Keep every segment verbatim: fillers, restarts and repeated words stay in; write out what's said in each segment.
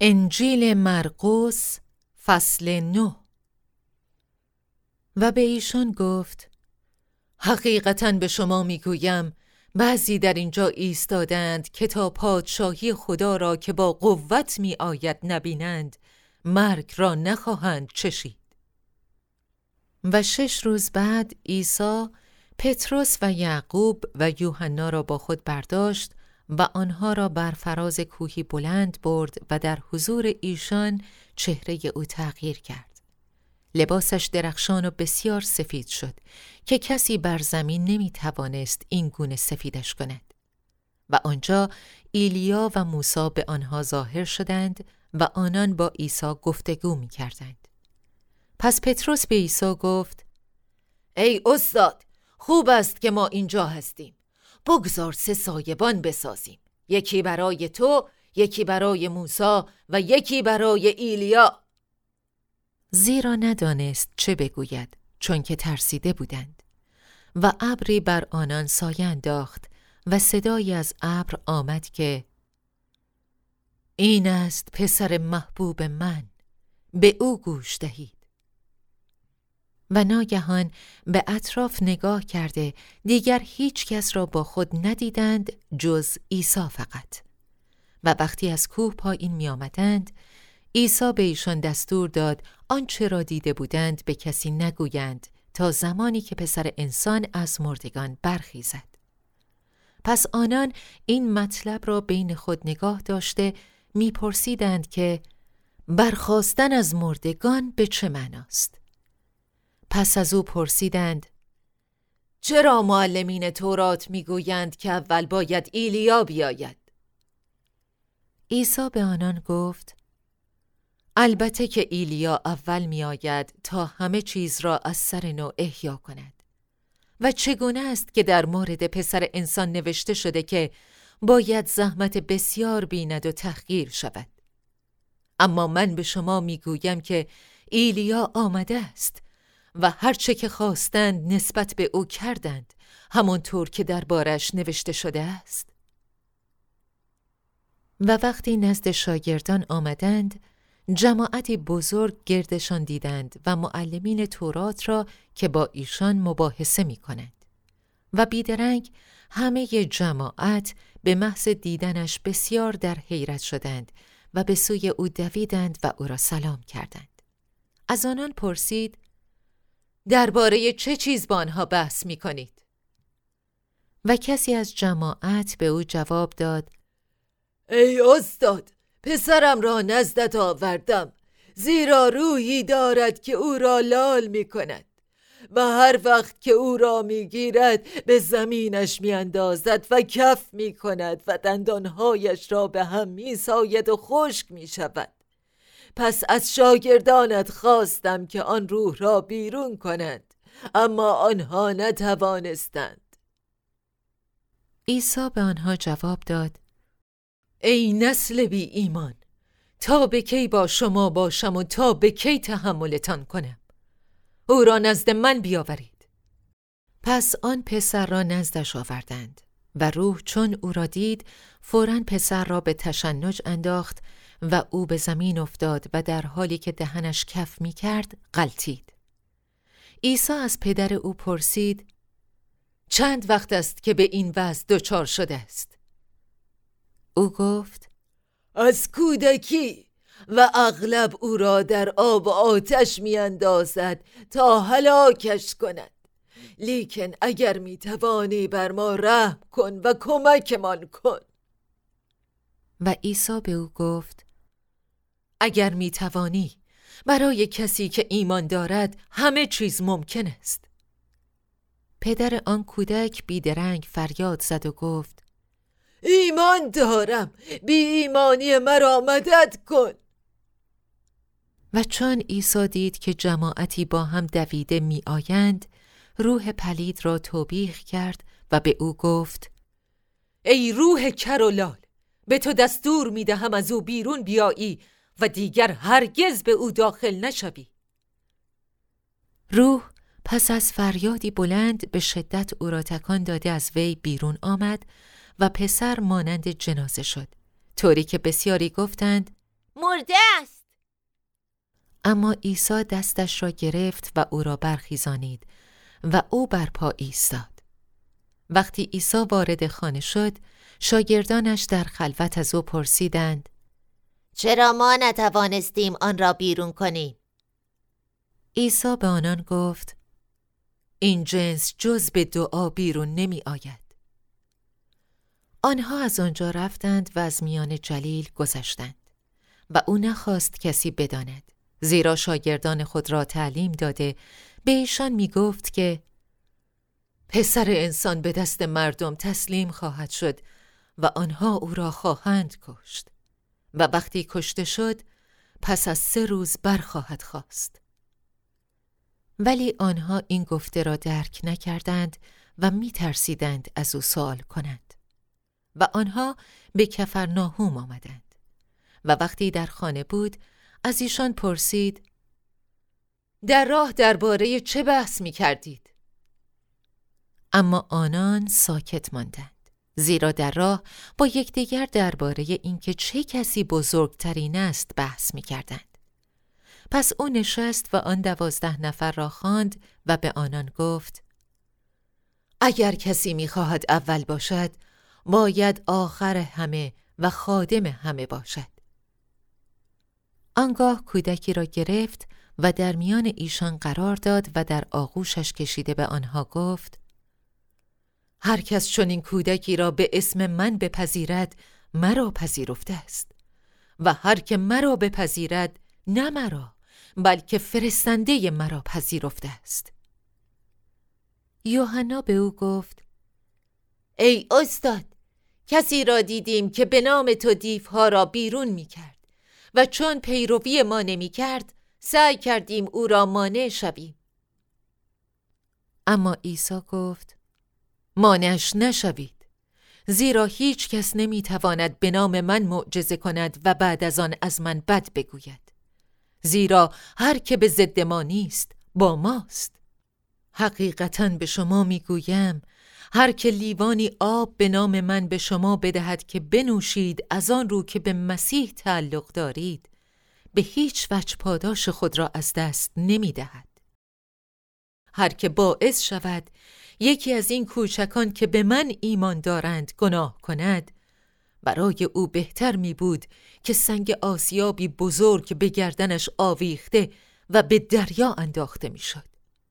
انجیل مرقس فصل نه. و به ایشان گفت: حقیقتاً به شما میگویم بعضی در اینجا ایستادند که تا پادشاهی خدا را که با قوت می آید نبینند، مرگ را نخواهند چشید. و شش روز بعد عیسی پطرس و یعقوب و یوحنا را با خود برداشت و آنها را بر فراز کوهی بلند برد و در حضور ایشان چهره او تغییر کرد. لباسش درخشان و بسیار سفید شد که کسی بر زمین نمی توانست این گونه سفیدش کند. و آنجا ایلیا و موسی به آنها ظاهر شدند و آنان با عیسی گفتگو می کردند. پس پطرس به عیسی گفت: ای استاد، خوب است که ما اینجا هستیم. بگذار سه سایبان بسازیم، یکی برای تو، یکی برای موسی و یکی برای ایلیا. زیرا ندانست چه بگوید، چون که ترسیده بودند. و ابری بر آنان سایه انداخت و صدایی از ابر آمد که: این است پسر محبوب من، به او گوش دهید. و ناگهان به اطراف نگاه کرده دیگر هیچ کس را با خود ندیدند جز عیسی فقط. و وقتی از کوه پایین می آمدند، عیسی به ایشان دستور داد آنچه را دیده بودند به کسی نگویند تا زمانی که پسر انسان از مردگان برخیزد. پس آنان این مطلب را بین خود نگاه داشته می پرسیدند که برخاستن از مردگان به چه معناست؟ پس از او پرسیدند: چرا معلمین تورات میگویند که اول باید ایلیا بیاید؟ عیسی به آنان گفت: البته که ایلیا اول میآید تا همه چیز را از سر نو احیا کند. و چگونه است که در مورد پسر انسان نوشته شده که باید زحمت بسیار بیند و تحقیر شود. اما من به شما میگویم که ایلیا آمده است و هرچه که خواستند نسبت به او کردند، همانطور که دربارش نوشته شده است. و وقتی نزد شاگردان آمدند، جماعتی بزرگ گردشان دیدند و معلمین تورات را که با ایشان مباحثه می کنند. و بیدرنگ همه جماعت به محض دیدنش بسیار در حیرت شدند و به سوی او دویدند و او را سلام کردند. از آنان پرسید: درباره چه چیز با آنها بحث می کنید؟ و کسی از جماعت به او جواب داد: ای استاد، پسرم را نزدت آوردم، زیرا روحی دارد که او را لال می کند و هر وقت که او را می گیرد به زمینش می اندازد و کف می کند و دندانهایش را به هم می ساید و خشک می شود. پس از شاگردانت خواستم که آن روح را بیرون کنند، اما آنها نتوانستند. عیسی به آنها جواب داد: ای نسل بی ایمان، تا به کی با شما باشم و تا به کی تحملتان کنم؟ او را نزد من بیاورید. پس آن پسر را نزدش آوردند و روح چون او را دید، فوراً پسر را به تشنج انداخت و او به زمین افتاد و در حالی که دهنش کف می کرد غلتید. عیسی از پدر او پرسید: چند وقت است که به این وضع دچار شده است؟ او گفت: از کودکی، و اغلب او را در آب و آتش می اندازد تا هلاکش کند. لیکن اگر می توانی بر ما رحم کن و کمکمان کن. و عیسی به او گفت: اگر می توانی، برای کسی که ایمان دارد همه چیز ممکن است. پدر آن کودک بیدرنگ فریاد زد و گفت: ایمان دارم، بی ایمانی مرا مدد کن. و چون عیسی دید که جماعتی با هم دویده می آیند، روح پلید را توبیخ کرد و به او گفت: ای روح کر و لال، به تو دستور می دهم از او بیرون بیایی و دیگر هرگز به او داخل نشوی. روح پس از فریادی بلند به شدت او را تکان داده از وی بیرون آمد و پسر مانند جنازه شد، طوری که بسیاری گفتند: مرده است. اما عیسی دستش را گرفت و او را برخیزانید و او بر پا ایستاد. وقتی عیسی وارد خانه شد، شاگردانش در خلوت از او پرسیدند: چرا ما نتوانستیم آن را بیرون کنیم؟ عیسی به آنان گفت: این جنس جز به دعا بیرون نمی آید. آنها از آنجا رفتند و از میان جلیل گذشتند و او نخواست کسی بداند، زیرا شاگردان خود را تعلیم داده به ایشان می گفت که پسر انسان به دست مردم تسلیم خواهد شد و آنها او را خواهند کشت و وقتی کشته شد پس از سه روز برخواهد خاست. ولی آنها این گفته را درک نکردند و می ترسیدند از او سوال کنند. و آنها به کفرناهوم آمدند و وقتی در خانه بود از ایشان پرسید: در راه درباره چه بحث می کردید؟ اما آنان ساکت ماندند، زیرا در راه با یکدیگر درباره اینکه چه کسی بزرگترین است بحث می کردند. پس او نشست و آن دوازده نفر را خواند و به آنان گفت: اگر کسی می خواهد اول باشد، باید آخر همه و خادم همه باشد. آنگاه کودکی را گرفت و در میان ایشان قرار داد و در آغوشش کشیده به آنها گفت: هر کس چنین کودکی را به اسم من بپذیرد مرا پذیرفته است و هر که مرا بپذیرد نه مرا بلکه فرستنده مرا پذیرفته است. یوحنا به او گفت: ای استاد، کسی را دیدیم که به نام تو دیوها را بیرون می کرد و چون پیروی ما نمی کرد سعی کردیم او را مانع شویم. اما عیسی گفت: مانعش نشوید، زیرا هیچ کس نمی تواند به نام من معجزه کند و بعد از آن از من بد بگوید، زیرا هر که به ضد ما نیست با ماست. حقیقتاً به شما می گویم هر که لیوانی آب به نام من به شما بدهد که بنوشید از آن رو که به مسیح تعلق دارید، به هیچ وجه پاداش خود را از دست نمی دهد. هر که باعث شود یکی از این کوچکان که به من ایمان دارند گناه کند، برای او بهتر می بود که سنگ آسیابی بزرگ به گردنش آویخته و به دریا انداخته می شد.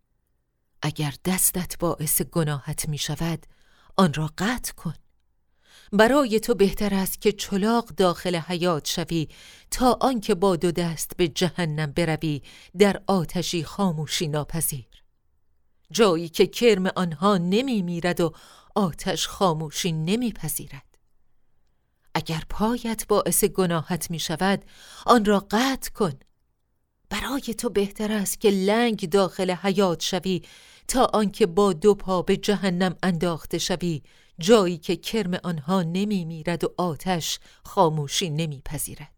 اگر دستت باعث گناهت می شود، آن را قطع کن. برای تو بهتر است که چلاق داخل حیات شوی تا آنکه با دو دست به جهنم بروی در آتشی خاموشی ناپذیر، جایی که کرم آنها نمی میرد و آتش خاموشی نمی پذیرد. اگر پایت باعث گناهت می شود، آن را قطع کن. برای تو بهتر است که لنگ داخل حیات شوی تا آنکه با دو پا به جهنم انداخته شوی، جایی که کرم آنها نمی میرد و آتش خاموشی نمی پذیرد.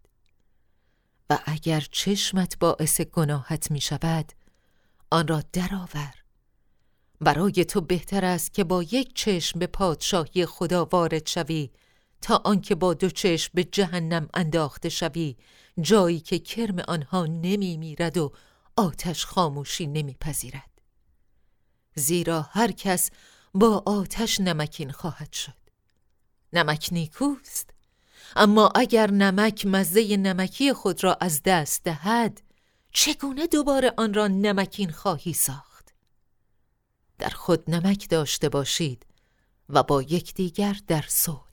و اگر چشمت باعث گناهت می شود، آن را درآور. برای تو بهتر است که با یک چشم به پادشاهی خدا وارد شوی تا آنکه با دو چشم به جهنم انداخته شوی، جایی که کرم آنها نمی میرد و آتش خاموشی نمی پذیرد. زیرا هر کس با آتش نمکین خواهد شد. نمک نیکوست، اما اگر نمک مزه نمکی خود را از دست دهد، چگونه دوباره آن را نمکین خواهی ساخت؟ در خود نمک داشته باشید و با یکدیگر در صلح.